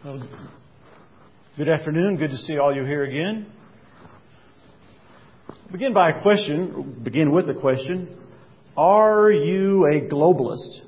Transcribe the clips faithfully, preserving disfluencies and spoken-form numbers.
Well, good afternoon. Good to see all you here again. Begin by a question. Begin with a question. Are you a globalist?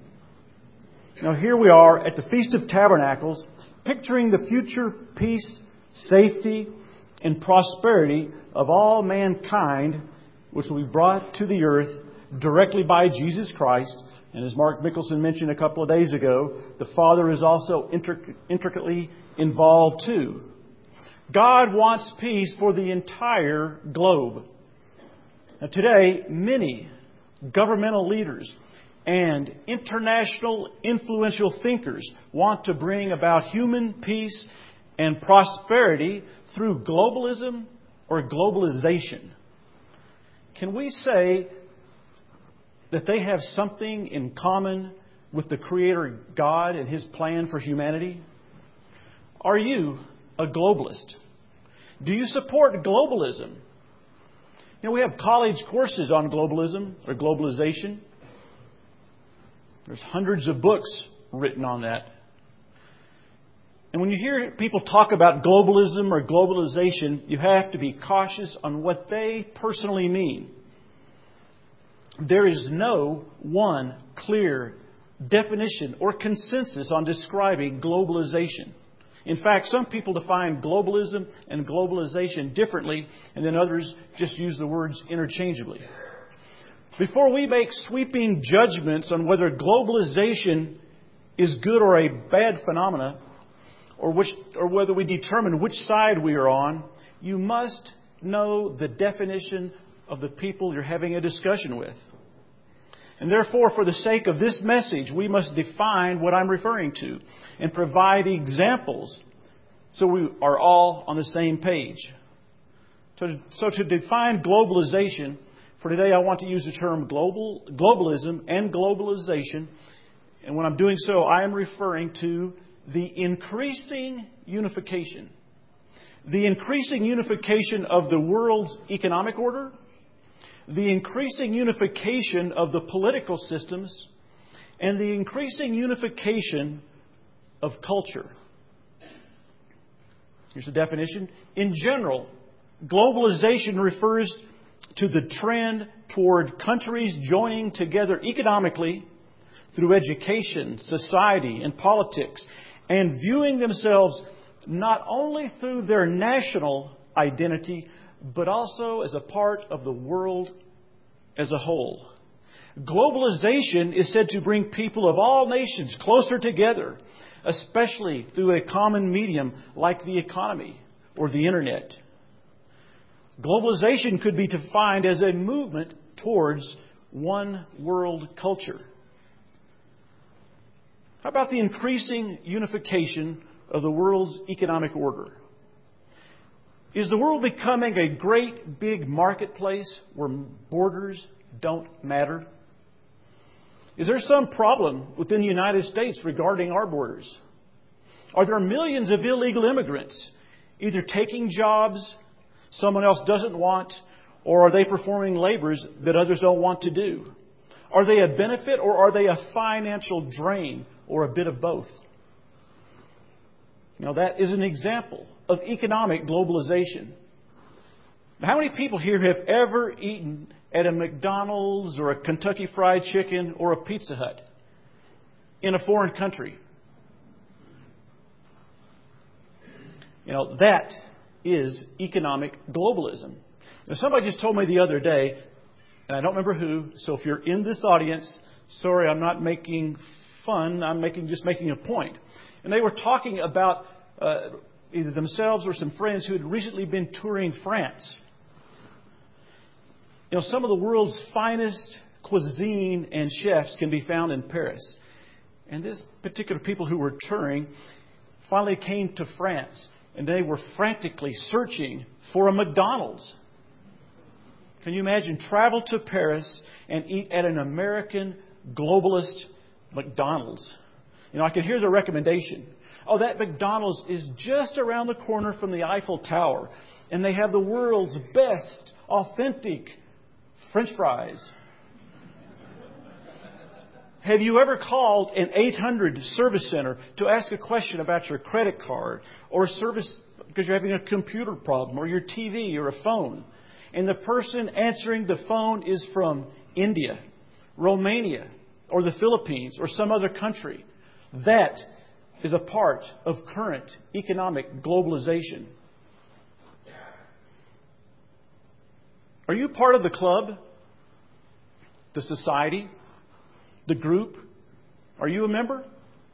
Now, here we are at the Feast of Tabernacles, picturing the future peace, safety, and prosperity of all mankind, which will be brought to the earth directly by Jesus Christ. And as Mark Mickelson mentioned a couple of days ago, the Father is also intric- intricately involved too. God wants peace for the entire globe. Now, today, many governmental leaders and international influential thinkers want to bring about human peace and prosperity through globalism or globalization. Can we say that they have something in common with the Creator God and His plan for humanity? Are you a globalist? Do you support globalism? You know, we have college courses on globalism or globalization. There's hundreds of books written on that. And when you hear people talk about globalism or globalization, you have to be cautious on what they personally mean. There is no one clear definition or consensus on describing globalization. In fact, some people define globalism and globalization differently, and then others just use the words interchangeably. Before we make sweeping judgments on whether globalization is good or a bad phenomena, or which, or whether we determine which side we are on, you must know the definition of the people you're having a discussion with. And therefore, for the sake of this message, we must define what I'm referring to and provide examples so we are all on the same page. So, so to define globalization, for today I want to use the term global, globalism and globalization. And when I'm doing so, I am referring to the increasing unification. The increasing unification of the world's economic order, the increasing unification of the political systems, and the increasing unification of culture. Here's the definition. In general, globalization refers to the trend toward countries joining together economically through education, society, and politics, and viewing themselves not only through their national identity, but also as a part of the world as a whole. Globalization is said to bring people of all nations closer together, especially through a common medium like the economy or the internet. Globalization could be defined as a movement towards one world culture. How about the increasing unification of the world's economic order? Is the world becoming a great big marketplace where borders don't matter? Is there some problem within the United States regarding our borders? Are there millions of illegal immigrants either taking jobs someone else doesn't want, or are they performing labors that others don't want to do? Are they a benefit or are they a financial drain, or a bit of both? Now, that is an example of economic globalization. How many people here have ever eaten at a McDonald's or a Kentucky Fried Chicken or a Pizza Hut in a foreign country? You know, that is economic globalism. Now, somebody just told me the other day, and I don't remember who, so if you're in this audience, sorry, I'm not making fun, I'm making just making a point. And they were talking about uh, either themselves or some friends who had recently been touring France. You know, some of the world's finest cuisine and chefs can be found in Paris. And this particular people who were touring finally came to France, and they were frantically searching for a McDonald's. Can you imagine travel to Paris and eat at an American globalist McDonald's? You know, I could hear the recommendation. Oh, that McDonald's is just around the corner from the Eiffel Tower, and they have the world's best, authentic French fries. Have you ever called an eight hundred service center to ask a question about your credit card or service because you're having a computer problem or your T V or a phone? And the person answering the phone is from India, Romania, or the Philippines, or some other country. That is a part of current economic globalization. Are you part of the club? The society? The group? Are you a member?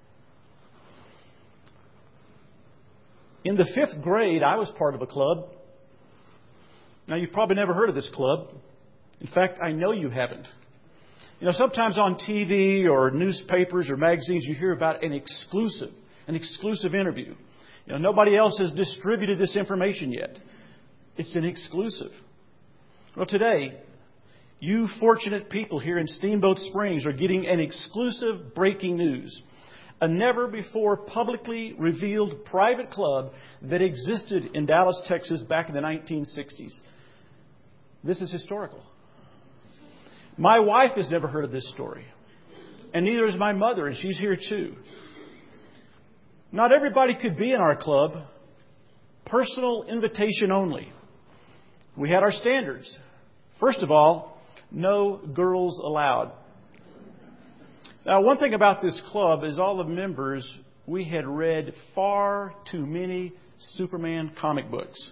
In the fifth grade, I was part of a club. Now, you've probably never heard of this club. In fact, I know you haven't. You know, sometimes on T V or newspapers or magazines, you hear about an exclusive, an exclusive interview. You know, nobody else has distributed this information yet. It's an exclusive. Well, today, you fortunate people here in Steamboat Springs are getting an exclusive breaking news. A never-before publicly revealed private club that existed in Dallas, Texas back in the nineteen sixties. This is historical. My wife has never heard of this story. And neither has my mother, and she's here too. Not everybody could be in our club. Personal invitation only. We had our standards. First of all, no girls allowed. Now, one thing about this club is all the members, we had read far too many Superman comic books.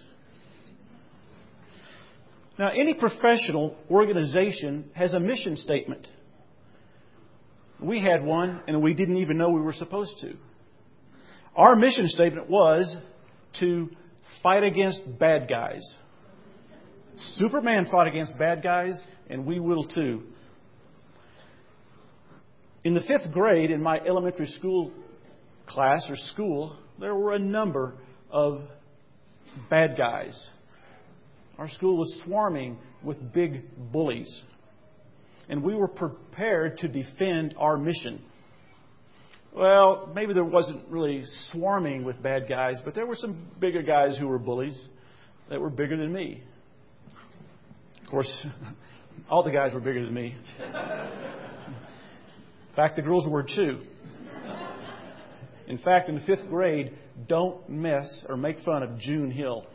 Now, any professional organization has a mission statement. We had one, and we didn't even know we were supposed to. Our mission statement was to fight against bad guys. Superman fought against bad guys, and we will too. In the fifth grade, in my elementary school class or school, there were a number of bad guys. Our school was swarming with big bullies. And we were prepared to defend our mission. Well, maybe there wasn't really swarming with bad guys, but there were some bigger guys who were bullies that were bigger than me. Of course, all the guys were bigger than me. In fact, the girls were too. In fact, in the fifth grade, don't mess or make fun of June Hill.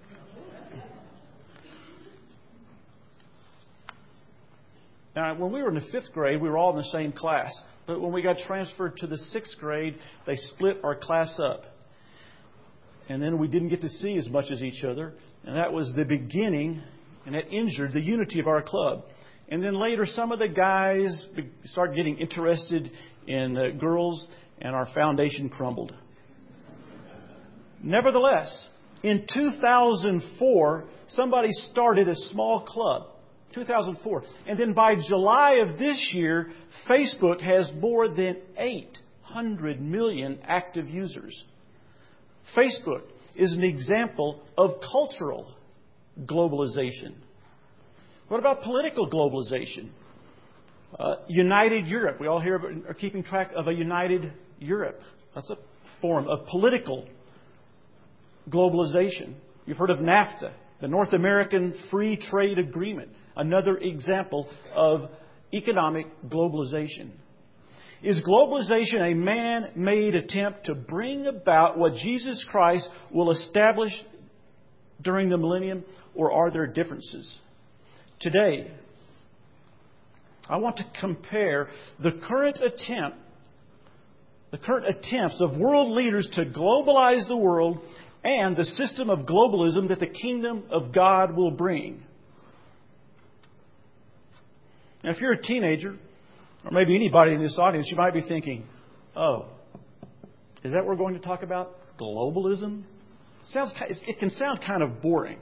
Now, when we were in the fifth grade, we were all in the same class. But when we got transferred to the sixth grade, they split our class up. And then we didn't get to see as much as each other. And that was the beginning, and that injured the unity of our club. And then later, some of the guys started getting interested in uh, girls, and our foundation crumbled. Nevertheless, in two thousand four, somebody started a small club. two thousand four. And then by July of this year, Facebook has more than eight hundred million active users. Facebook is an example of cultural globalization. What about political globalization? Uh, United Europe. We all here are keeping track of a United Europe. That's a form of political globalization. You've heard of NAFTA, the North American Free Trade Agreement. Another example of economic globalization. Is globalization a man-made attempt to bring about what Jesus Christ will establish during the millennium, or are there differences? Today, I want to compare the current attempt, the current attempts of world leaders to globalize the world and the system of globalism that the kingdom of God will bring. Now, if you're a teenager, or maybe anybody in this audience, you might be thinking, oh, is that what we're going to talk about? Globalism? Sounds, it can sound kind of boring.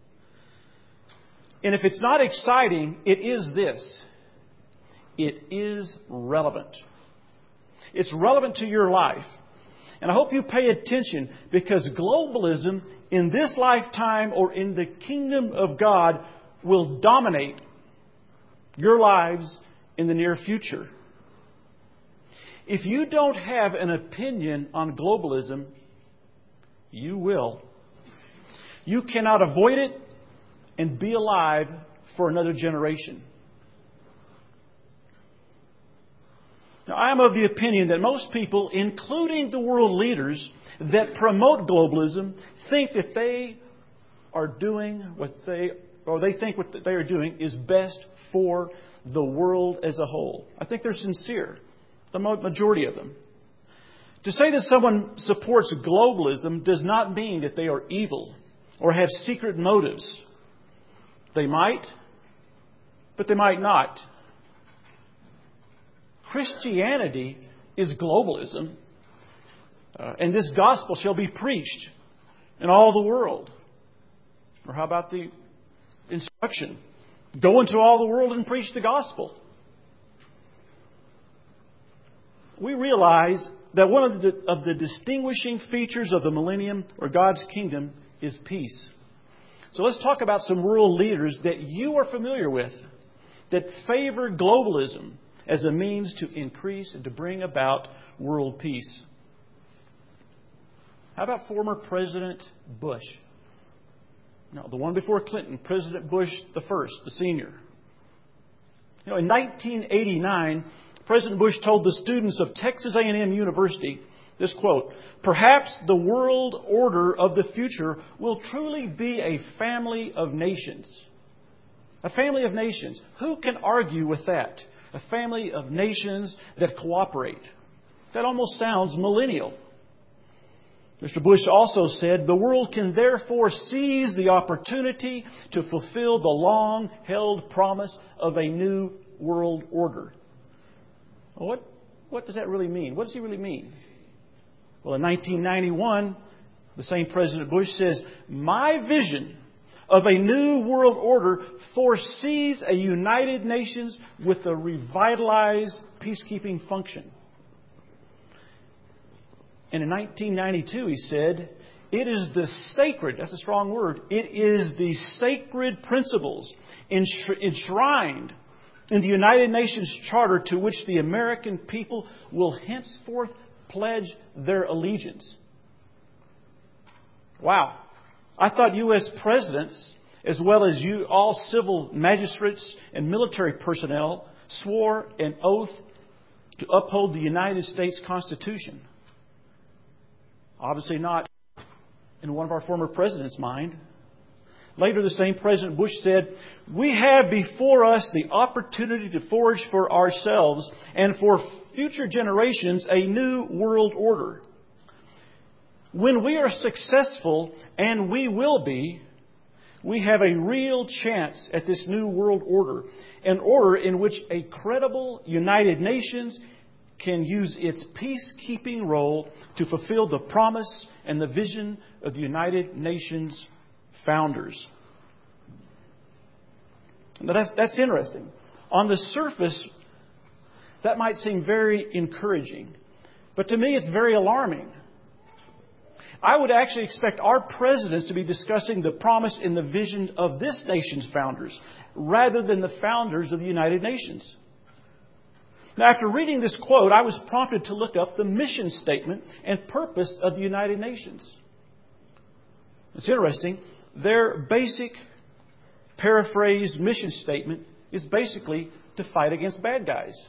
And if it's not exciting, it is this. It is relevant. It's relevant to your life. And I hope you pay attention, because globalism in this lifetime or in the kingdom of God will dominate your lives in the near future. If you don't have an opinion on globalism, you will. You cannot avoid it and be alive for another generation. I am of the opinion that most people, including the world leaders that promote globalism, think that they are doing what they, or they think what they are doing is best for the world as a whole. I think they're sincere, the majority of them. To say that someone supports globalism does not mean that they are evil or have secret motives. They might, but they might not. Christianity is globalism, uh, and this gospel shall be preached in all the world. Or how about the instruction? Go into all the world and preach the gospel. We realize that one of the, of the distinguishing features of the millennium or God's kingdom is peace. So let's talk about some world leaders that you are familiar with that favor globalism as a means to increase and to bring about world peace. How about former President Bush? No, the one before Clinton, President Bush the first, the senior. You know, in nineteen eighty-nine, President Bush told the students of Texas A and M University this quote, "Perhaps the world order of the future will truly be a family of nations." A family of nations. Who can argue with that? A family of nations that cooperate. That almost sounds millennial. Mister Bush also said, "The world can therefore seize the opportunity to fulfill the long-held promise of a new world order." Well, what, what does that really mean? What does he really mean? Well, in nineteen ninety-one, the same President Bush says, "My vision of a new world order foresees a United Nations with a revitalized peacekeeping function." And in nineteen ninety-two, he said, "It is the sacred," that's a strong word, "it is the sacred principles enshrined in the United Nations Charter to which the American people will henceforth pledge their allegiance." Wow. I thought U S presidents, as well as you, all civil magistrates and military personnel, swore an oath to uphold the United States Constitution. Obviously not in one of our former presidents' mind. Later, the same President Bush said, "We have before us the opportunity to forge for ourselves and for future generations a new world order. When we are successful, and we will be, we have a real chance at this new world order, an order in which a credible United Nations can use its peacekeeping role to fulfill the promise and the vision of the United Nations founders." Now that's, that's interesting. On the surface, that might seem very encouraging. But to me, it's very alarming. I would actually expect our presidents to be discussing the promise and the vision of this nation's founders rather than the founders of the United Nations. Now, after reading this quote, I was prompted to look up the mission statement and purpose of the United Nations. It's interesting. Their basic, paraphrased mission statement is basically to fight against bad guys.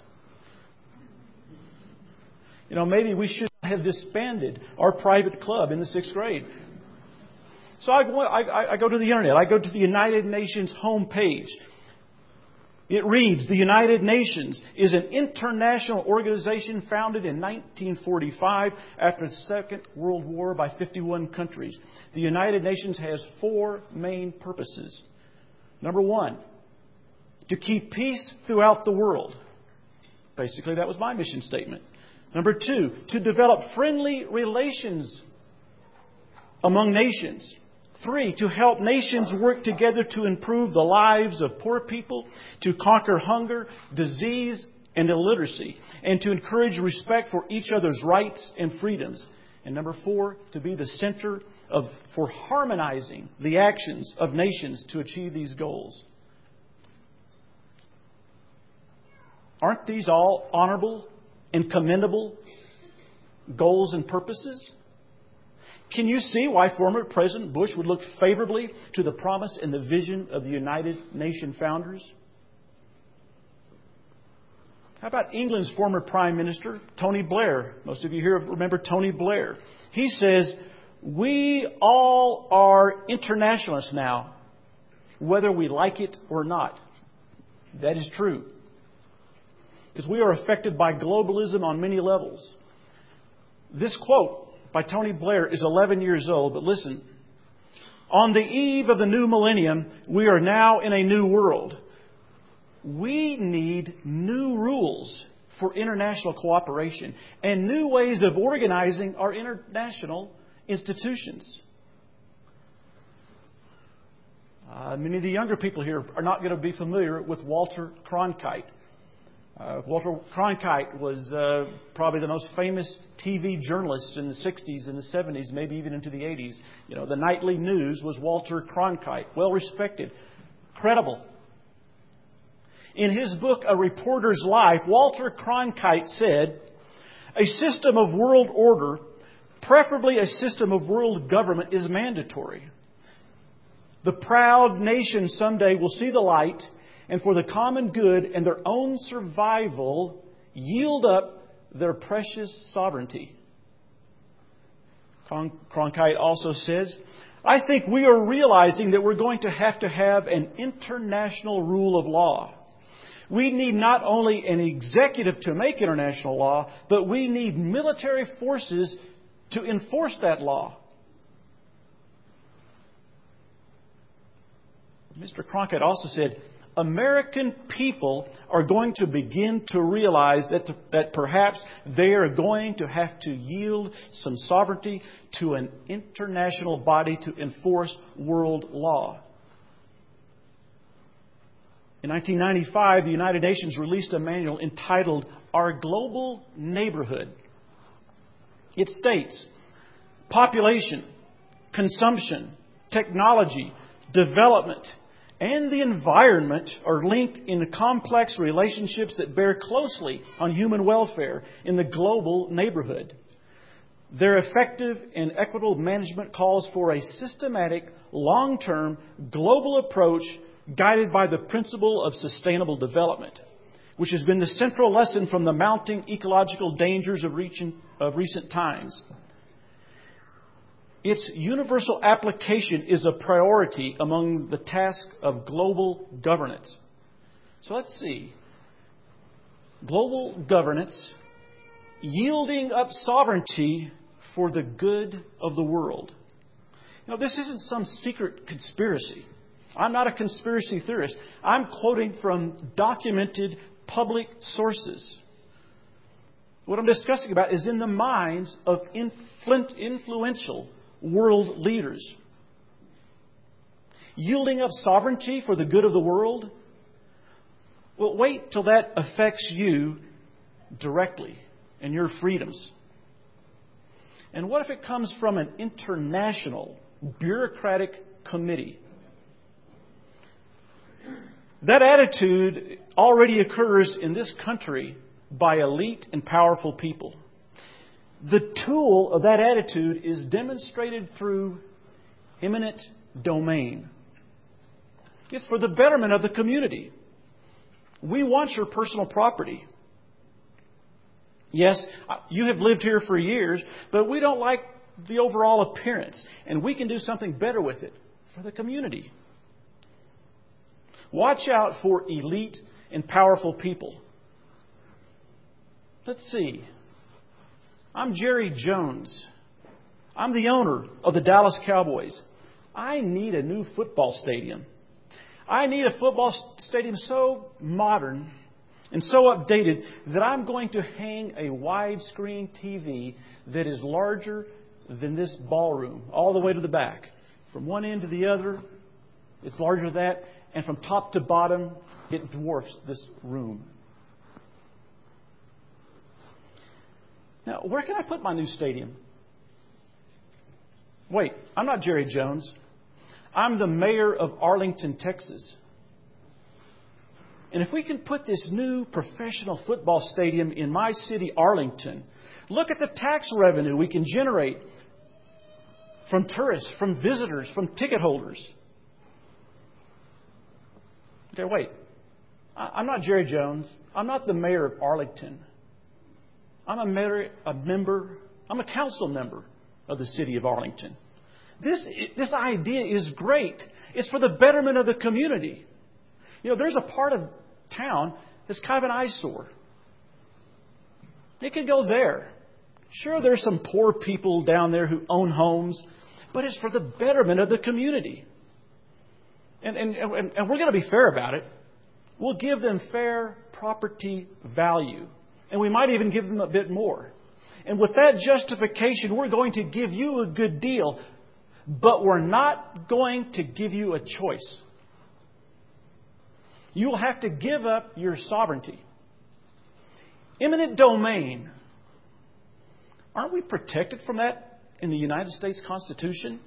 You know, maybe we should have disbanded our private club in the sixth grade. So I, I, I go to the internet. I go to the United Nations homepage. It reads, "The United Nations is an international organization founded in nineteen forty-five after the Second World War by fifty-one countries. The United Nations has four main purposes. Number one, to keep peace throughout the world." Basically, that was my mission statement. Number two, to develop friendly relations among nations. Three, to help nations work together to improve the lives of poor people, to conquer hunger, disease, and illiteracy, and to encourage respect for each other's rights and freedoms. And number four, to be the center of for harmonizing the actions of nations to achieve these goals. Aren't these all honorable and commendable goals and purposes? Can you see why former President Bush would look favorably to the promise and the vision of the United Nations founders? How about England's former Prime Minister, Tony Blair? Most of you here remember Tony Blair. He says, we all are internationalists now, whether we like it or not. That is true. Because we are affected by globalism on many levels. This quote by Tony Blair is eleven years old, but listen. On the eve of the new millennium, we are now in a new world. We need new rules for international cooperation and new ways of organizing our international institutions. Uh, many of the younger people here are not going to be familiar with Walter Cronkite. Uh, Walter Cronkite was uh, probably the most famous T V journalist in the sixties and the seventies, maybe even into the eighties. You know, the nightly news was Walter Cronkite, well respected, credible. In his book, A Reporter's Life, Walter Cronkite said, a system of world order, preferably a system of world government, is mandatory. The proud nation someday will see the light, and for the common good and their own survival, yield up their precious sovereignty. Cronkite also says, I think we are realizing that we're going to have to have an international rule of law. We need not only an executive to make international law, but we need military forces to enforce that law. Mister Cronkite also said, American people are going to begin to realize that, that perhaps they are going to have to yield some sovereignty to an international body to enforce world law. In nineteen ninety-five, the United Nations released a manual entitled Our Global Neighborhood. It states, population, consumption, technology, development, and the environment are linked in complex relationships that bear closely on human welfare in the global neighborhood. Their effective and equitable management calls for a systematic, long-term, global approach guided by the principle of sustainable development, which has been the central lesson from the mounting ecological dangers of recent, of recent times. Its universal application is a priority among the task of global governance. So let's see. Global governance, yielding up sovereignty for the good of the world. Now, this isn't some secret conspiracy. I'm not a conspiracy theorist. I'm quoting from documented public sources. What I'm discussing about is in the minds of influential world leaders. Yielding up sovereignty for the good of the world? Well, wait till that affects you directly and your freedoms. And what if it comes from an international bureaucratic committee? That attitude already occurs in this country by elite and powerful people. The tool of that attitude is demonstrated through eminent domain. It's for the betterment of the community. We want your personal property. Yes, you have lived here for years, but we don't like the overall appearance, and we can do something better with it for the community. Watch out for elite and powerful people. Let's see. I'm Jerry Jones. I'm the owner of the Dallas Cowboys. I need a new football stadium. I need a football stadium so modern and so updated that I'm going to hang a widescreen T V that is larger than this ballroom, all the way to the back. From one end to the other, it's larger than that. And from top to bottom, it dwarfs this room. Now, where can I put my new stadium? Wait, I'm not Jerry Jones. I'm the mayor of Arlington, Texas. And if we can put this new professional football stadium in my city, Arlington, look at the tax revenue we can generate from tourists, from visitors, from ticket holders. Okay, wait. I'm not Jerry Jones. I'm not the mayor of Arlington. I'm a, mayor, a member, I'm a council member of the city of Arlington. This, this idea is great. It's for the betterment of the community. You know, there's a part of town that's kind of an eyesore. It can go there. Sure, there's some poor people down there who own homes, but it's for the betterment of the community. And, and, and, and we're going to be fair about it. We'll give them fair property value. And we might even give them a bit more. And with that justification, we're going to give you a good deal. But we're not going to give you a choice. You'll have to give up your sovereignty. Eminent domain. Aren't we protected from that in the United States Constitution?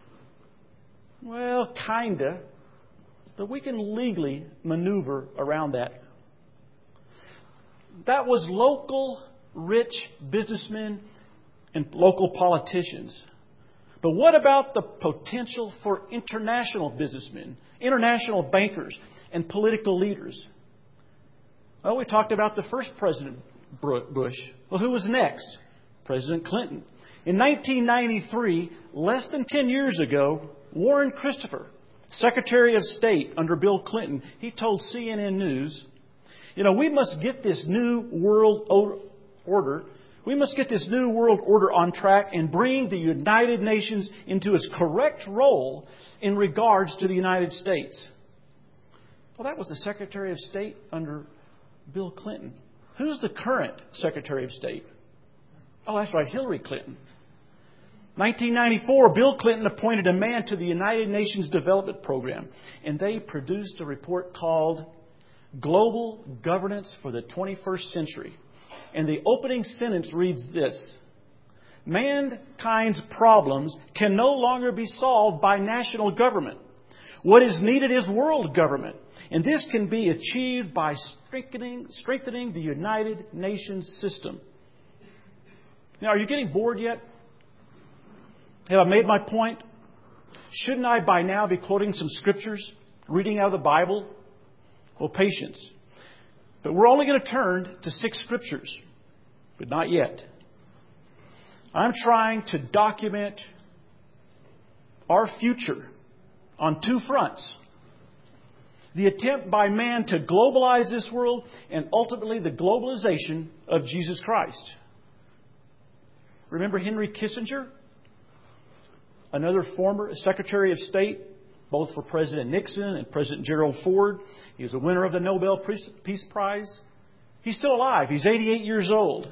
Well, kinda. But we can legally maneuver around that. That was local rich businessmen and local politicians. But what about the potential for international businessmen, international bankers, and political leaders? Well, we talked about the first President Bush. Well, who was next? President Clinton. In nineteen ninety-three, less than ten years ago, Warren Christopher, Secretary of State under Bill Clinton, he told C N N News, you know, we must get this new world order. We must get this new world order on track and bring the United Nations into its correct role in regards to the United States. Well, that was the Secretary of State under Bill Clinton. Who's the current Secretary of State? Oh, that's right, Hillary Clinton. nineteen ninety-four, Bill Clinton appointed a man to the United Nations Development Program, and they produced a report called Global Governance for the twenty-first Century. And the opening sentence reads this: mankind's problems can no longer be solved by national government. What is needed is world government. And this can be achieved by strengthening, strengthening the United Nations system. Now, are you getting bored yet? Have I made my point? Shouldn't I by now be quoting some scriptures, reading out of the Bible? Well, patience. But we're only going to turn to six scriptures, but not yet. I'm trying to document our future on two fronts. The attempt by man to globalize this world and ultimately the globalization of Jesus Christ. Remember Henry Kissinger? Another former Secretary of State, both for President Nixon and President Gerald Ford. He was a winner of the Nobel Peace Prize. He's still alive. He's eighty-eight years old.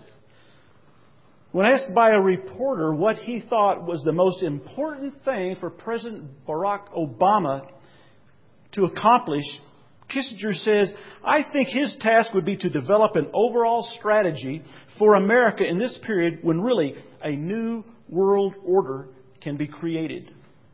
When asked by a reporter what he thought was the most important thing for President Barack Obama to accomplish, Kissinger says, I think his task would be to develop an overall strategy for America in this period when really a new world order can be created.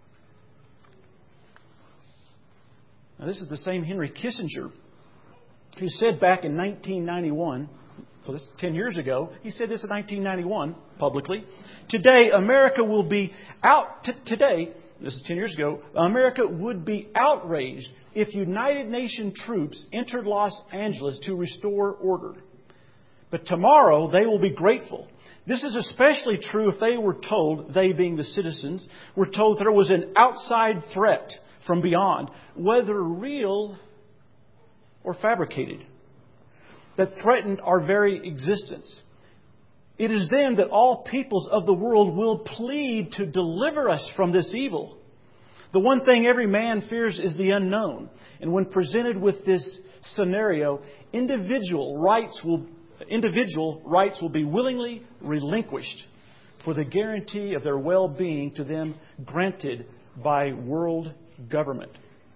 Now, this is the same Henry Kissinger who said back in nineteen ninety-one, so this is ten years ago, he said this in nineteen ninety-one publicly, today America will be out, t- today, this is ten years ago, America would be outraged if United Nations troops entered Los Angeles to restore order. But tomorrow they will be grateful. This is especially true if they were told, they being the citizens, were told there was an outside threat from beyond, whether real or fabricated, that threatened our very existence. It is then that all peoples of the world will plead to deliver us from this evil. The one thing every man fears is the unknown. And when presented with this scenario, individual rights will individual rights will be willingly relinquished for the guarantee of their well-being to them granted by world government.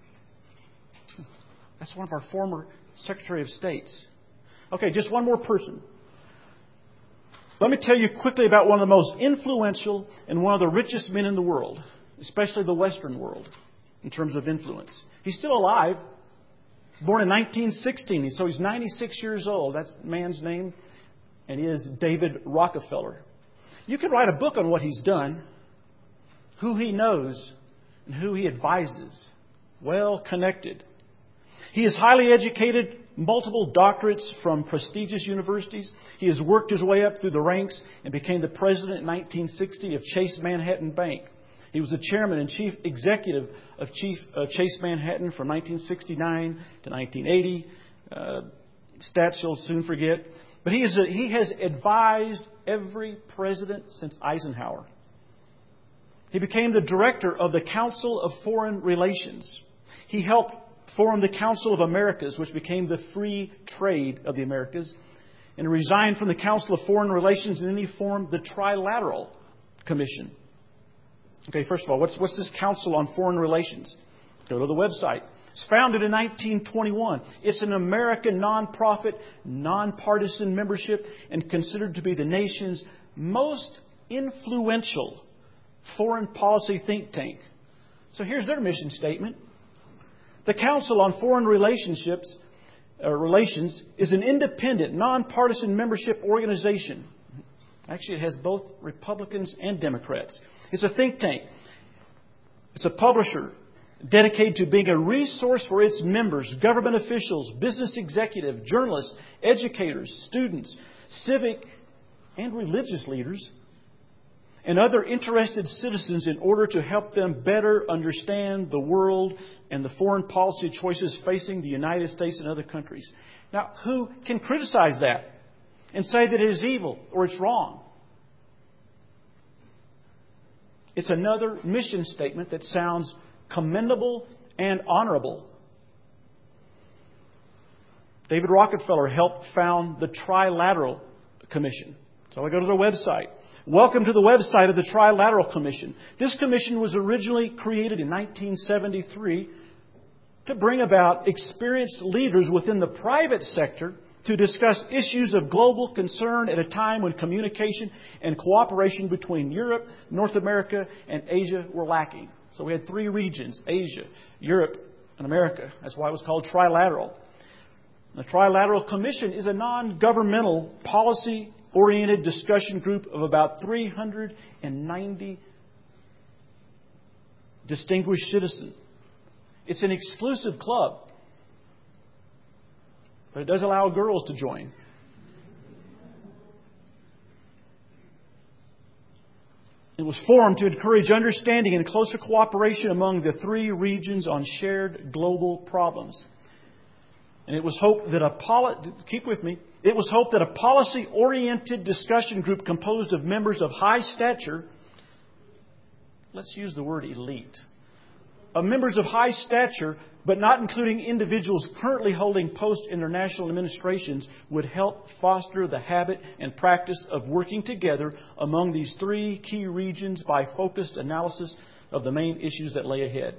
That's one of our former Secretary of States. Okay, just one more person. Let me tell you quickly about one of the most influential and one of the richest men in the world, especially the Western world, in terms of influence. He's still alive. He was born in nineteen sixteen, so he's ninety-six years old. That's the man's name, and he is David Rockefeller. You can write a book on what he's done, who he knows, and who he advises. Well connected. He is highly educated, multiple doctorates from prestigious universities. He has worked his way up through the ranks and became the president in nineteen sixty of Chase Manhattan Bank. He was the chairman and chief executive of Chief, uh, Chase Manhattan from nineteen sixty-nine to nineteen eighty. Uh, stats you'll soon forget. But he, is a, he has advised every president since Eisenhower. He became the director of the Council of Foreign Relations. He helped form the Council of Americas, which became the Free Trade of the Americas, and resigned from the Council of Foreign Relations, and then he formed the Trilateral Commission. Okay, first of all, what's, what's this Council on Foreign Relations? Go to the website. It's founded in nineteen twenty-one. It's an American nonprofit, nonpartisan membership, and considered to be the nation's most influential foreign policy think tank. So here's their mission statement. The Council on Foreign Relationships, uh, Relations is an independent, nonpartisan membership organization. Actually, it has both Republicans and Democrats. It's a think tank. It's a publisher dedicated to being a resource for its members, government officials, business executives, journalists, educators, students, civic and religious leaders, and other interested citizens in order to help them better understand the world and the foreign policy choices facing the United States and other countries. Now, who can criticize that and say that it is evil or it's wrong? It's another mission statement that sounds commendable and honorable. David Rockefeller helped found the Trilateral Commission. So I go to their website. Welcome to the website of the Trilateral Commission. This commission was originally created in nineteen seventy-three to bring about experienced leaders within the private sector to discuss issues of global concern at a time when communication and cooperation between Europe, North America, and Asia were lacking. So we had three regions, Asia, Europe, and America. That's why it was called Trilateral. The Trilateral Commission is a non-governmental policy oriented discussion group of about three hundred ninety distinguished citizens. It's an exclusive club, but it does allow girls to join. It was formed to encourage understanding and closer cooperation among the three regions on shared global problems. And it was hoped that a poli- keep with me. It was hoped that a policy-oriented discussion group composed of members of high stature, let's use the word elite, of members of high stature, but not including individuals currently holding post-international administrations, would help foster the habit and practice of working together among these three key regions by focused analysis of the main issues that lay ahead.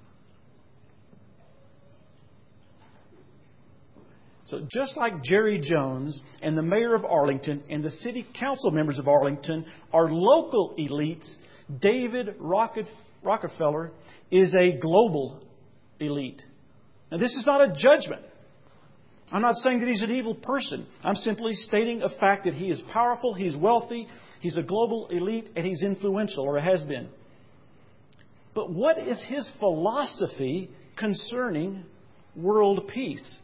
So just like Jerry Jones and the mayor of Arlington and the city council members of Arlington are local elites, David Rockefeller is a global elite. Now, this is not a judgment. I'm not saying that he's an evil person. I'm simply stating a fact that he is powerful, he's wealthy, he's a global elite, and he's influential, or has been. But what is his philosophy concerning world peace?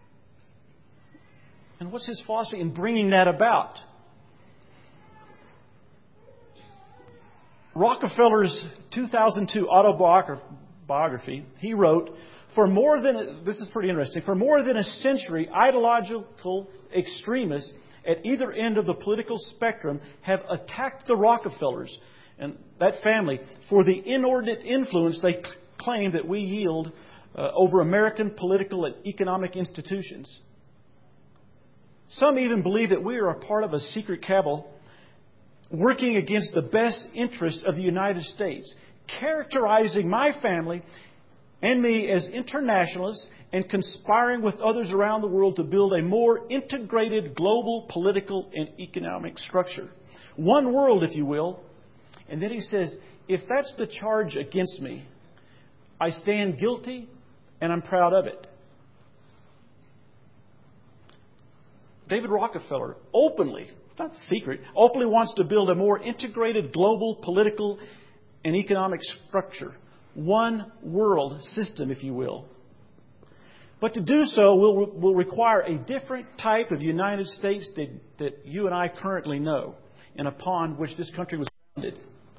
And what's his philosophy in bringing that about? Rockefeller's two thousand two autobiography, he wrote, for more than, a, this is pretty interesting, for more than a century, ideological extremists at either end of the political spectrum have attacked the Rockefellers and that family for the inordinate influence they claim that we yield uh, over American political and economic institutions. Some even believe that we are a part of a secret cabal working against the best interest of the United States, characterizing my family and me as internationalists and conspiring with others around the world to build a more integrated global political and economic structure. One world, if you will. And then he says, if that's the charge against me, I stand guilty and I'm proud of it. David Rockefeller openly, not secret, openly wants to build a more integrated global political and economic structure. One world system, if you will. But to do so will, will require a different type of United States that, that you and I currently know and upon which this country was founded.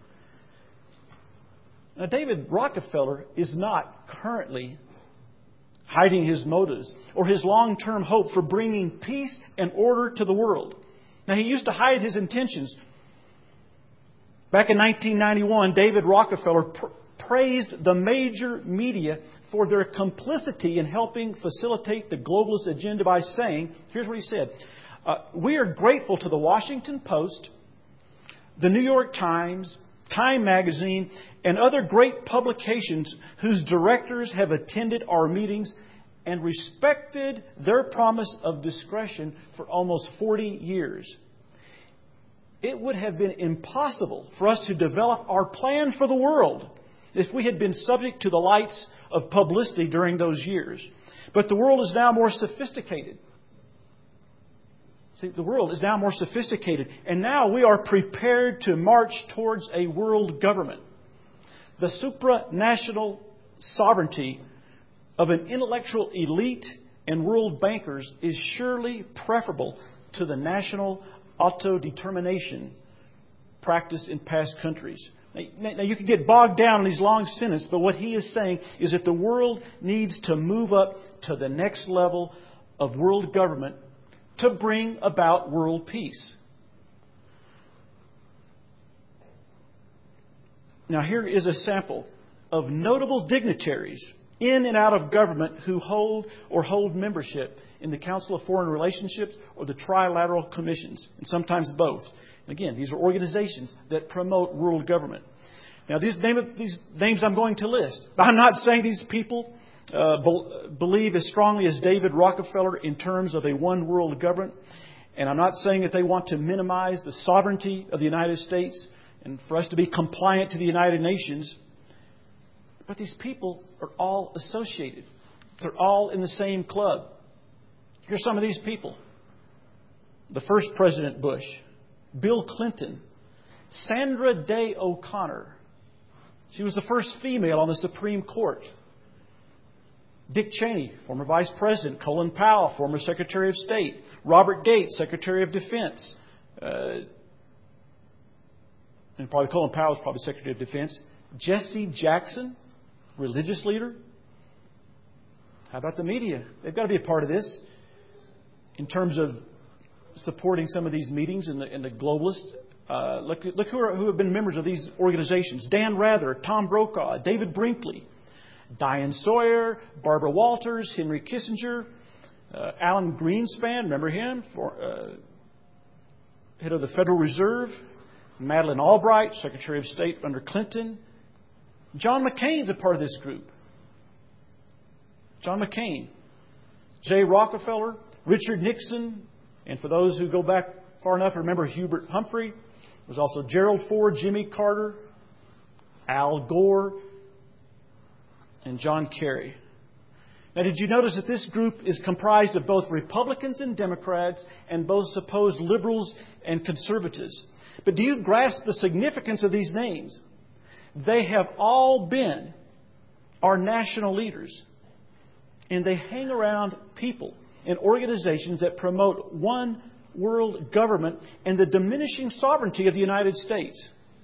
Now, David Rockefeller is not currently hiding his motives or his long-term hope for bringing peace and order to the world. Now, he used to hide his intentions. Back in nineteen ninety-one, David Rockefeller pr- praised the major media for their complicity in helping facilitate the globalist agenda by saying, here's what he said, uh, we are grateful to the Washington Post, the New York Times, Time Magazine, and other great publications whose directors have attended our meetings and respected their promise of discretion for almost forty years. It would have been impossible for us to develop our plan for the world if we had been subject to the lights of publicity during those years. But the world is now more sophisticated. See, the world is now more sophisticated. And now we are prepared to march towards a world government. The supranational sovereignty of an intellectual elite and world bankers is surely preferable to the national autodetermination practiced in past countries. Now, you can get bogged down in these long sentences, but what he is saying is that the world needs to move up to the next level of world government to bring about world peace. Now, here is a sample of notable dignitaries in and out of government who hold or hold membership in the Council of Foreign Relationships or the Trilateral Commissions, and sometimes both. Again, these are organizations that promote world government. Now, these, name, these names I'm going to list, I'm not saying these people uh, be, believe as strongly as David Rockefeller in terms of a one world government. And I'm not saying that they want to minimize the sovereignty of the United States and for us to be compliant to the United Nations. But these people are all associated. They're all in the same club. Here's some of these people. The first President Bush, Bill Clinton, Sandra Day O'Connor. She was the first female on the Supreme Court. Dick Cheney, former Vice President. Colin Powell, former Secretary of State. Robert Gates, Secretary of Defense. Uh, and probably Colin Powell is probably Secretary of Defense. Jesse Jackson, religious leader. How about the media? They've got to be a part of this in terms of supporting some of these meetings in the, in the globalists. Uh, look look who, are, who have been members of these organizations. Dan Rather, Tom Brokaw, David Brinkley, Diane Sawyer, Barbara Walters, Henry Kissinger, uh, Alan Greenspan, remember him, for, uh, head of the Federal Reserve, Madeleine Albright, Secretary of State under Clinton. John McCain's a part of this group. John McCain, Jay Rockefeller, Richard Nixon, and for those who go back far enough to remember Hubert Humphrey, there's also Gerald Ford, Jimmy Carter, Al Gore, and John Kerry. Now, did you notice that this group is comprised of both Republicans and Democrats and both supposed liberals and conservatives? But do you grasp the significance of these names? They have all been our national leaders. And they hang around people and organizations that promote one world government and the diminishing sovereignty of the United States.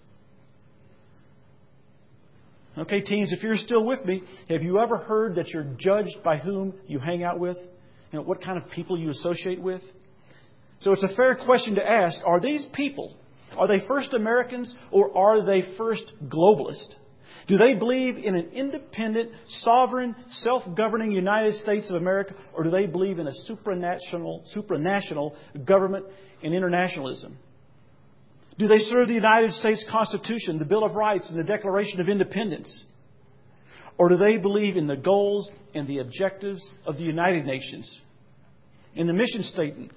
Okay, teens, if you're still with me, have you ever heard that you're judged by whom you hang out with? You know, what kind of people you associate with? So it's a fair question to ask, are these people, are they first Americans or are they first globalists? Do they believe in an independent, sovereign, self-governing United States of America, or do they believe in a supranational, supranational government and internationalism? Do they serve the United States Constitution, the Bill of Rights, and the Declaration of Independence? Or do they believe in the goals and the objectives of the United Nations? And the mission statement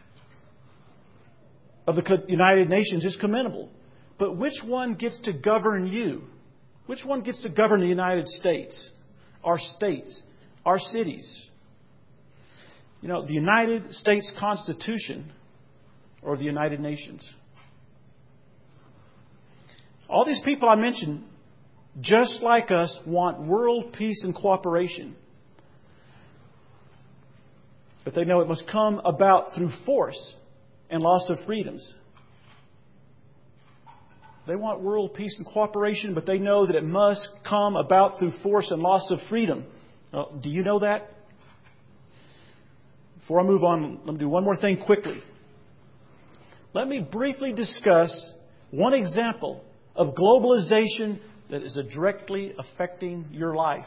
of the United Nations is commendable. But which one gets to govern you? Which one gets to govern the United States, our states, our cities? You know, the United States Constitution or the United Nations? All these people I mentioned, just like us, want world peace and cooperation. But they know it must come about through force and loss of freedoms. They want world peace and cooperation, but they know that it must come about through force and loss of freedom. Well, do you know that? Before I move on, let me do one more thing quickly. Let me briefly discuss one example of globalization that is directly affecting your life.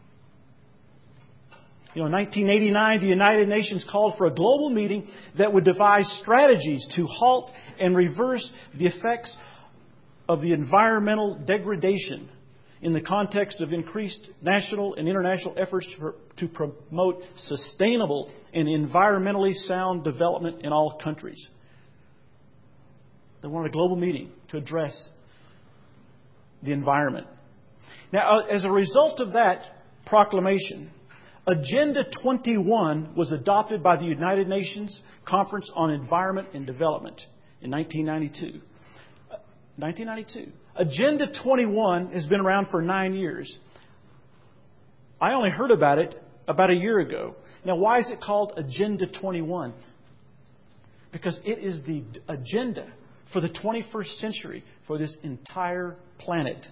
You know, in nineteen eighty-nine, the United Nations called for a global meeting that would devise strategies to halt and reverse the effects of the environmental degradation in the context of increased national and international efforts to promote sustainable and environmentally sound development in all countries. They wanted a global meeting to address the environment. Now, as a result of that proclamation, Agenda twenty-one was adopted by the United Nations Conference on Environment and Development in nineteen ninety-two. nineteen ninety-two. Agenda twenty-one has been around for nine years. I only heard about it about a year ago. Now, why is it called Agenda twenty-one? Because it is the agenda for the twenty-first century for this entire planet.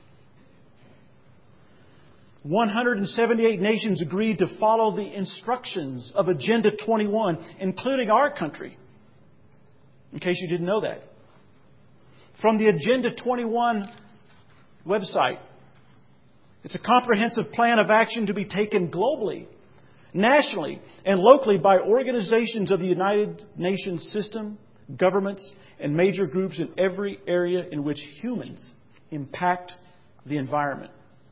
one hundred seventy-eight nations agreed to follow the instructions of Agenda twenty-one, including our country, in case you didn't know that. From the Agenda twenty-one website, it's a comprehensive plan of action to be taken globally, nationally, and locally by organizations of the United Nations system, governments, and major groups in every area in which humans impact the environment.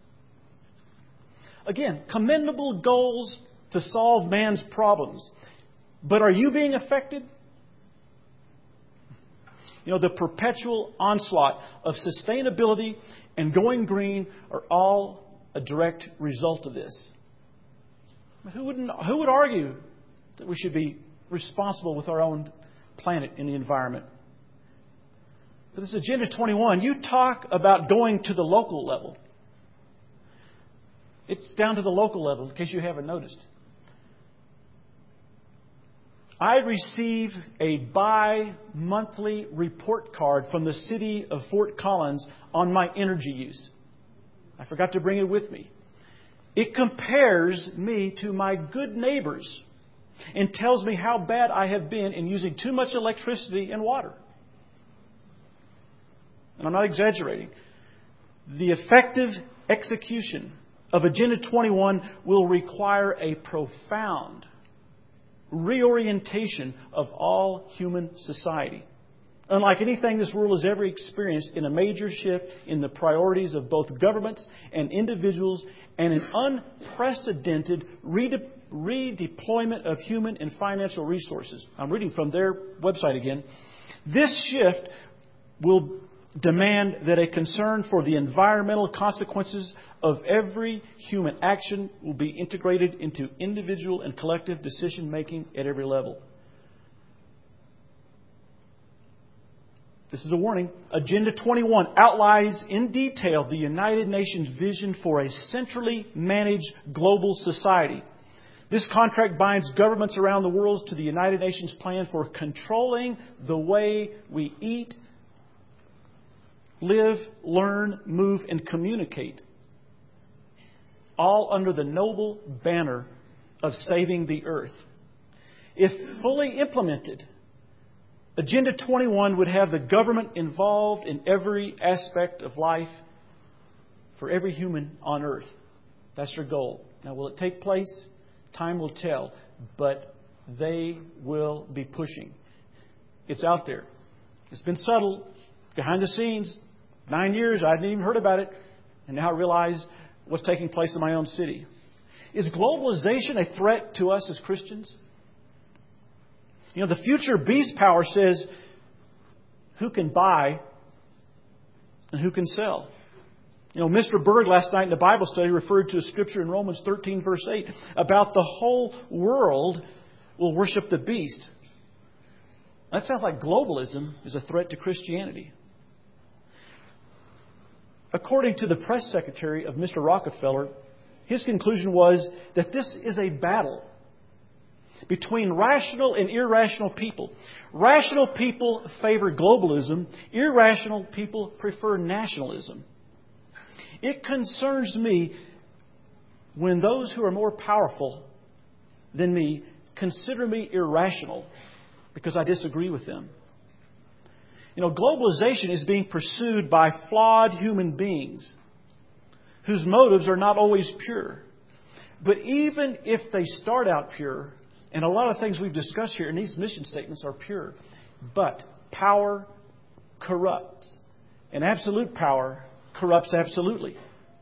Again, commendable goals to solve man's problems. But are you being affected? You know, the perpetual onslaught of sustainability and going green are all a direct result of this. Who wouldn't, who would argue that we should be responsible with our own planet and the environment? But this Agenda twenty-one, you talk about going to the local level. It's down to the local level, in case you haven't noticed. I receive a bi-monthly report card from the city of Fort Collins on my energy use. I forgot to bring it with me. It compares me to my good neighbors and tells me how bad I have been in using too much electricity and water. And I'm not exaggerating. The effective execution of Agenda twenty-one will require a profound reorientation of all human society. Unlike anything this world has ever experienced, in a major shift in the priorities of both governments and individuals, and an unprecedented redeployment redeployment of human and financial resources. I'm reading from their website again. This shift will demand that a concern for the environmental consequences of every human action will be integrated into individual and collective decision making at every level. This is a warning. Agenda twenty-one outlines in detail the United Nations vision for a centrally managed global society. This contract binds governments around the world to the United Nations plan for controlling the way we eat, live, learn, move, and communicate, all under the noble banner of saving the earth. If fully implemented, Agenda twenty-one would have the government involved in every aspect of life for every human on earth. That's their goal. Now, will it take place? Time will tell. But they will be pushing. It's out there. It's been subtle, behind the scenes. Nine years, I hadn't even heard about it. And now I realize what's taking place in my own city. Is globalization a threat to us as Christians? You know, the future beast power says who can buy and who can sell. You know, Mister Berg last night in the Bible study referred to a scripture in Romans thirteen, verse eight, about the whole world will worship the beast. That sounds like globalism is a threat to Christianity. According to the press secretary of Mister Rockefeller, his conclusion was that this is a battle between rational and irrational people. Rational people favor globalism. Irrational people prefer nationalism. It concerns me when those who are more powerful than me consider me irrational because I disagree with them. You know, globalization is being pursued by flawed human beings whose motives are not always pure. But even if they start out pure, and a lot of things we've discussed here in these mission statements are pure, but power corrupts. And absolute power corrupts absolutely.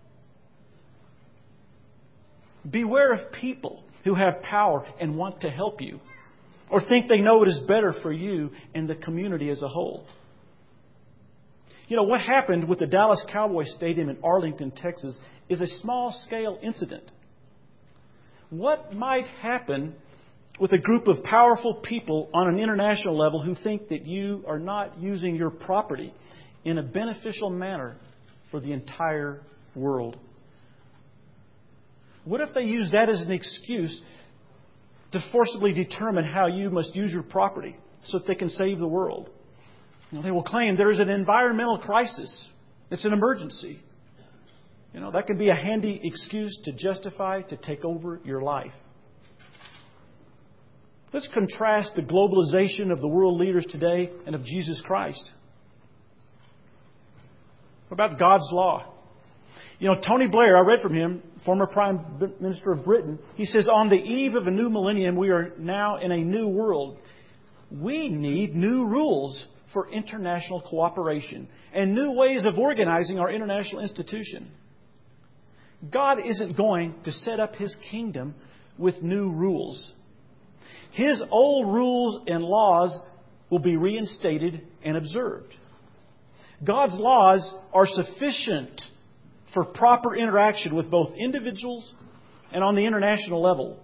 Beware of people who have power and want to help you, or think they know what is better for you and the community as a whole. You know, what happened with the Dallas Cowboys Stadium in Arlington, Texas, is a small-scale incident. What might happen with a group of powerful people on an international level who think that you are not using your property in a beneficial manner for the entire world? What if they use that as an excuse to forcibly determine how you must use your property so that they can save the world? You know, they will claim there is an environmental crisis. It's an emergency. You know, that can be a handy excuse to justify to take over your life. Let's contrast the globalization of the world leaders today and of Jesus Christ. What about God's law? You know, Tony Blair, I read from him, former Prime Minister of Britain. He says, on the eve of a new millennium, we are now in a new world. We need new rules for international cooperation and new ways of organizing our international institution. God isn't going to set up His kingdom with new rules. His old rules and laws will be reinstated and observed. God's laws are sufficient for proper interaction with both individuals and on the international level.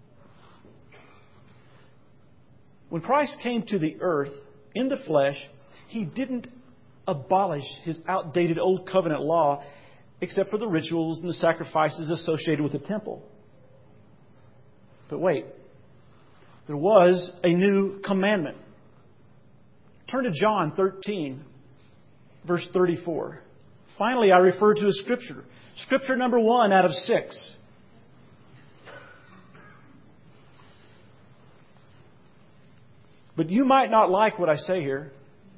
When Christ came to the earth in the flesh, He didn't abolish His outdated Old Covenant law except for the rituals and the sacrifices associated with the temple. But wait, there was a new commandment. Turn to John thirteen, verse thirty-four. Finally, I refer to a scripture. Scripture number one out of six. But you might not like what I say here.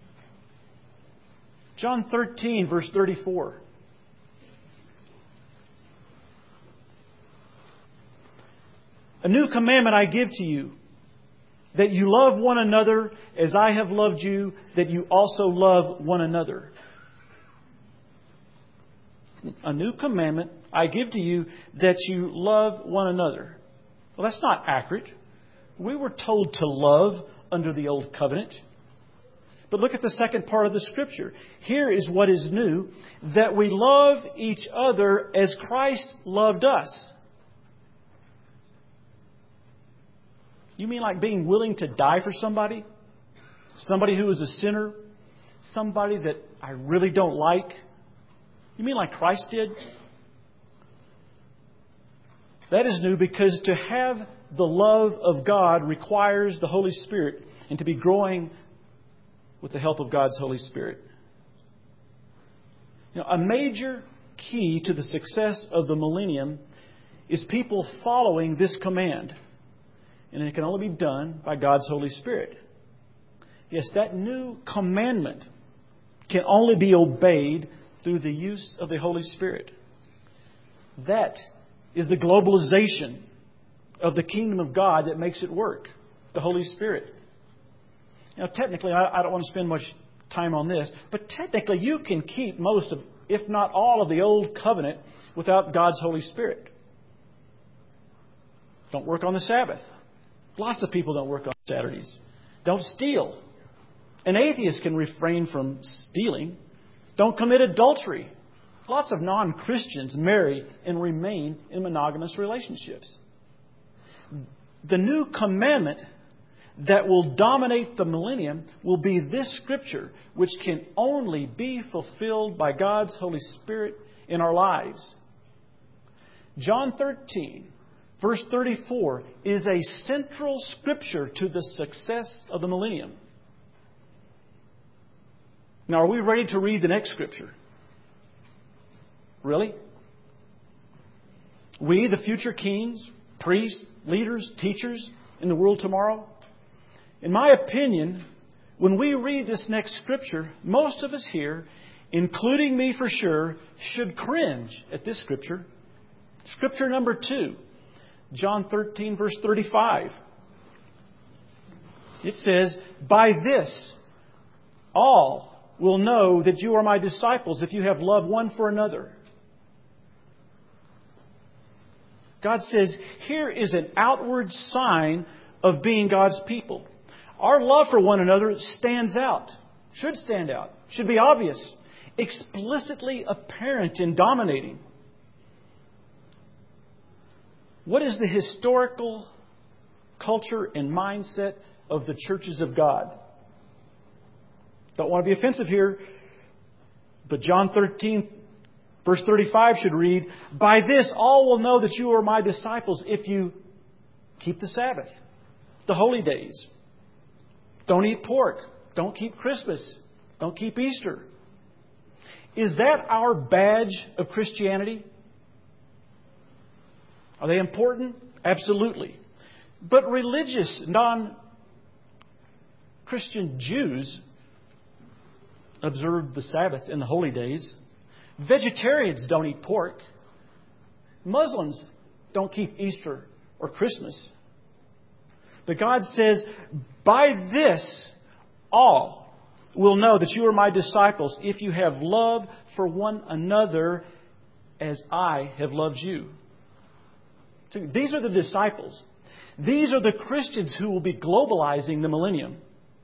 John thirteen, verse thirty-four. A new commandment I give to you, that you love one another as I have loved you, that you also love one another. A new commandment I give to you, that you love one another. Well, that's not accurate. We were told to love under the Old Covenant. But look at the second part of the Scripture. Here is what is new, that we love each other as Christ loved us. You mean like being willing to die for somebody? Somebody who is a sinner? Somebody that I really don't like? You mean like Christ did? That is new, because to have the love of God requires the Holy Spirit and to be growing with the help of God's Holy Spirit. You know, a major key to the success of the millennium is people following this command. And it can only be done by God's Holy Spirit. Yes, that new commandment can only be obeyed through the use of the Holy Spirit. That is the globalization of the kingdom of God that makes it work. The Holy Spirit. Now, technically, I, I don't want to spend much time on this, but technically you can keep most of, if not all of the Old Covenant without God's Holy Spirit. Don't work on the Sabbath. Lots of people don't work on Saturdays. Don't steal. An atheist can refrain from stealing. Don't commit adultery. Lots of non-Christians marry and remain in monogamous relationships. The new commandment that will dominate the millennium will be this Scripture, which can only be fulfilled by God's Holy Spirit in our lives. John thirteen, verse thirty-four, is a central scripture to the success of the millennium. Now, are we ready to read the next scripture? Really? We, the future kings, priests, leaders, teachers in the world tomorrow? In my opinion, when we read this next scripture, most of us here, including me for sure, should cringe at this scripture. Scripture number two, John thirteen, verse thirty-five. It says, "By this all will know that you are my disciples if you have love one for another." God says, here is an outward sign of being God's people. Our love for one another stands out, should stand out, should be obvious, explicitly apparent and dominating. What is the historical culture and mindset of the churches of God? Don't want to be offensive here, but John thirteen, verse thirty-five should read, "By this all will know that you are my disciples if you keep the Sabbath, the holy days. Don't eat pork. Don't keep Christmas. Don't keep Easter." Is that our badge of Christianity? Are they important? Absolutely. But religious, non-Christian Jews observe the Sabbath and the holy days. Vegetarians don't eat pork. Muslims don't keep Easter or Christmas. But God says, "By this all will know that you are my disciples if you have love for one another as I have loved you." So these are the disciples. These are the Christians who will be globalizing the millennium.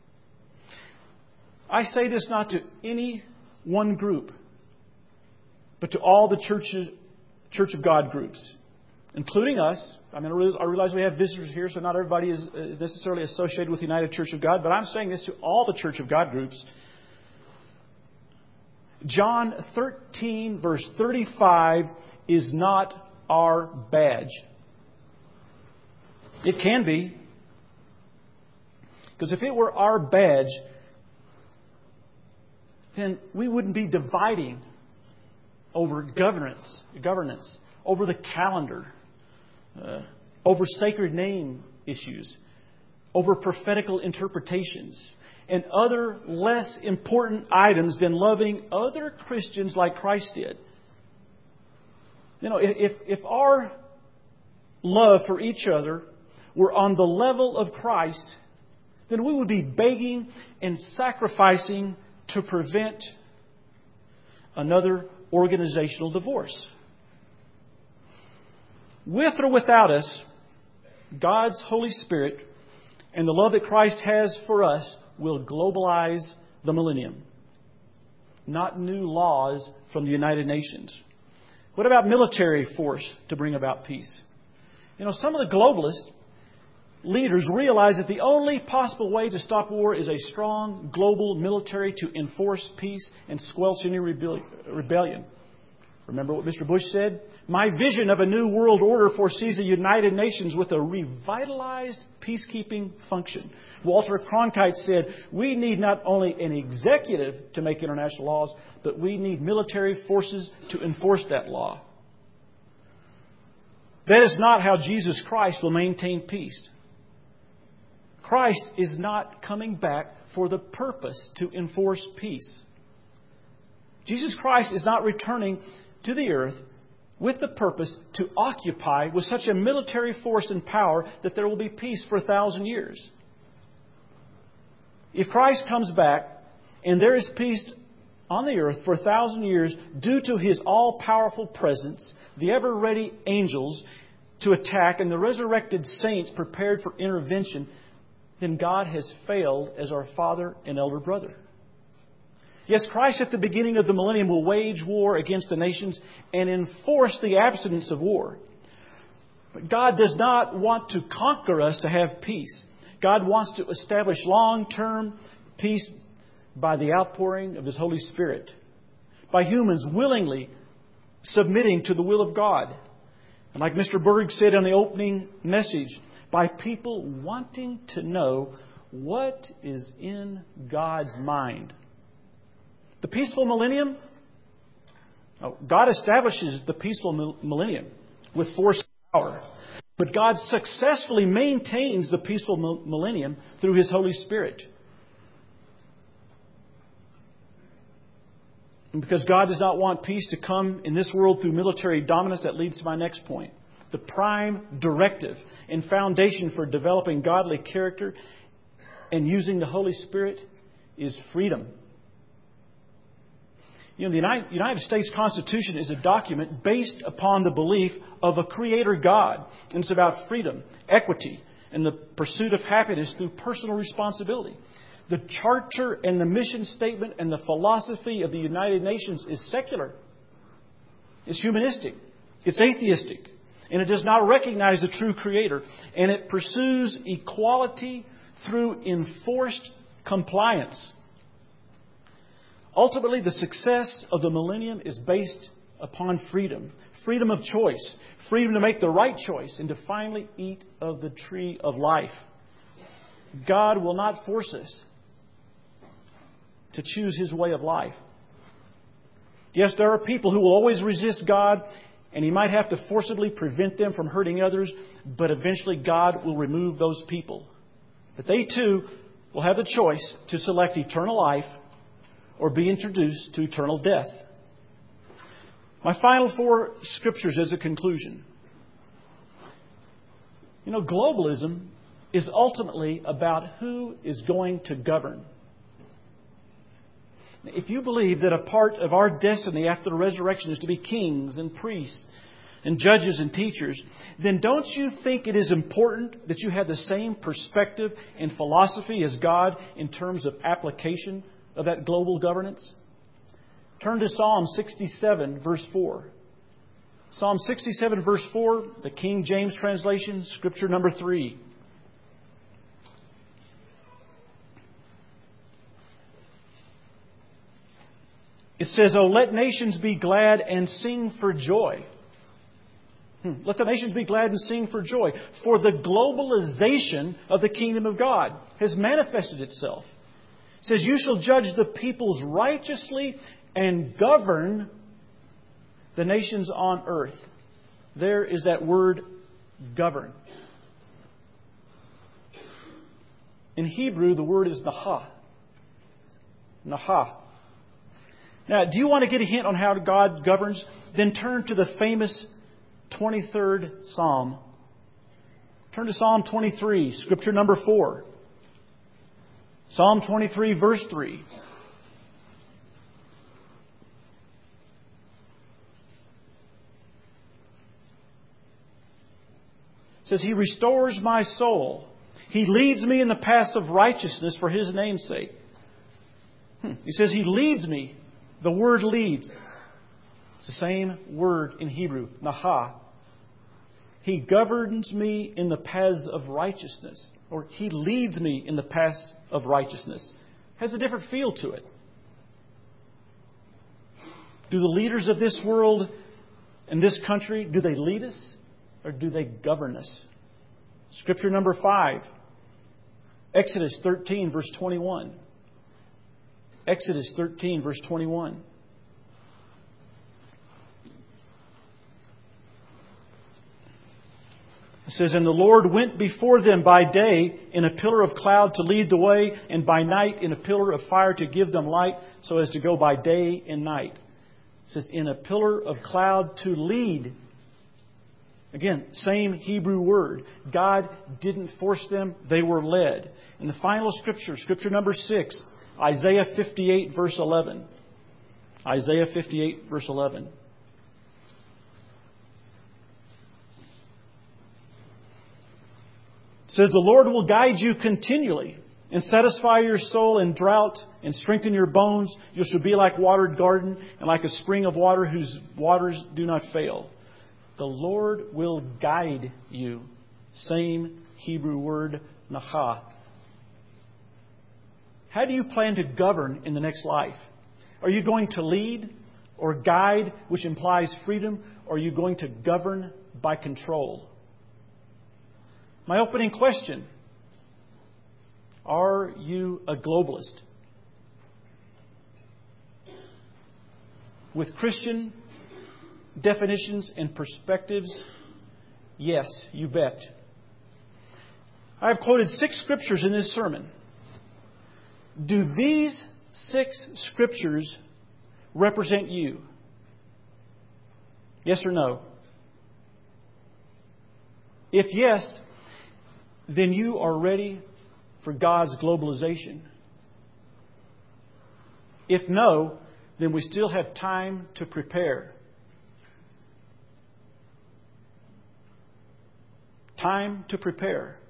I say this not to any one group, but to all the churches, Church of God groups, including us. I mean, I realize we have visitors here, so not everybody is, is necessarily associated with the United Church of God, but I'm saying this to all the Church of God groups. John thirteen, verse thirty-five is not our badge. It can be. Because if it were our badge, then we wouldn't be dividing over governance, governance, over the calendar, uh, over sacred name issues, over prophetical interpretations, and other less important items than loving other Christians like Christ did. You know, if, if our love for each other were on the level of Christ, then we would be begging and sacrificing to prevent another organizational divorce. With or without us, God's Holy Spirit and the love that Christ has for us will globalize the millennium. Not new laws from the United Nations. What about military force to bring about peace? You know, some of the globalist leaders realize that the only possible way to stop war is a strong global military to enforce peace and squelch any rebellion. Remember what Mister Bush said? "My vision of a new world order foresees the United Nations with a revitalized peacekeeping function." Walter Cronkite said, "We need not only an executive to make international laws, but we need military forces to enforce that law." That is not how Jesus Christ will maintain peace. Christ is not coming back for the purpose to enforce peace. Jesus Christ is not returning to the earth with the purpose to occupy with such a military force and power that there will be peace for a thousand years. If Christ comes back and there is peace on the earth for a thousand years due to His all-powerful presence, the ever-ready angels to attack, and the resurrected saints prepared for intervention, then God has failed as our Father and elder brother. Yes, Christ at the beginning of the millennium will wage war against the nations and enforce the abstinence of war. But God does not want to conquer us to have peace. God wants to establish long-term peace by the outpouring of His Holy Spirit, by humans willingly submitting to the will of God. And like Mister Berg said in the opening message, by people wanting to know what is in God's mind. The peaceful millennium, oh, God establishes the peaceful millennium with force and power. But God successfully maintains the peaceful millennium through His Holy Spirit. And because God does not want peace to come in this world through military dominance, that leads to my next point. The prime directive and foundation for developing godly character and using the Holy Spirit is freedom. You know, the United States Constitution is a document based upon the belief of a Creator God. And it's about freedom, equity, and the pursuit of happiness through personal responsibility. The charter and the mission statement and the philosophy of the United Nations is secular. It's humanistic. It's atheistic. And it does not recognize the true Creator. And it pursues equality through enforced compliance. Ultimately, the success of the millennium is based upon freedom. Freedom of choice. Freedom to make the right choice and to finally eat of the tree of life. God will not force us to choose His way of life. Yes, there are people who will always resist God, and He might have to forcibly prevent them from hurting others, but eventually God will remove those people. But they too will have the choice to select eternal life or be introduced to eternal death. My final four scriptures as a conclusion. You know, globalism is ultimately about who is going to govern. If you believe that a part of our destiny after the resurrection is to be kings and priests and judges and teachers, then don't you think it is important that you have the same perspective and philosophy as God in terms of application of that global governance? Turn to Psalm sixty-seven, verse four. Psalm sixty-seven, verse four, the King James translation, scripture number three. It says, "Oh, let nations be glad and sing for joy." Hmm. Let the nations be glad and sing for joy. For the globalization of the kingdom of God has manifested itself. It says, "You shall judge the peoples righteously and govern the nations on earth." There is that word, govern. In Hebrew, the word is naha. Naha. Now, do you want to get a hint on how God governs? Then turn to the famous twenty-third Psalm. Turn to Psalm twenty-three, scripture number four. Psalm twenty-three, verse three. It says, "He restores my soul. He leads me in the paths of righteousness for His name's sake." Hmm. He says, He leads me. The word leads. It's the same word in Hebrew, naha. He governs me in the paths of righteousness. Or He leads me in the paths of righteousness. Has a different feel to it. Do the leaders of this world and this country, do they lead us or do they govern us? Scripture number five. Exodus thirteen, verse twenty-one. Exodus thirteen, verse twenty-one. It says, "And the Lord went before them by day in a pillar of cloud to lead the way, and by night in a pillar of fire to give them light, so as to go by day and night." It says, in a pillar of cloud to lead. Again, same Hebrew word. God didn't force them, they were led. And the final scripture, scripture number six, Isaiah fifty-eight, verse eleven. Isaiah fifty-eight, verse eleven. It says, "The Lord will guide you continually and satisfy your soul in drought and strengthen your bones. You shall be like watered garden and like a spring of water whose waters do not fail." The Lord will guide you. Same Hebrew word, naha. How do you plan to govern in the next life? Are you going to lead or guide, which implies freedom? Or are you going to govern by control. My opening question: are you a globalist? With Christian definitions and perspectives, yes, you bet. I've quoted six scriptures in this sermon. Do these six scriptures represent you? Yes or no? If yes, then you are ready for God's globalization. If no, then we still have time to prepare. Time to prepare.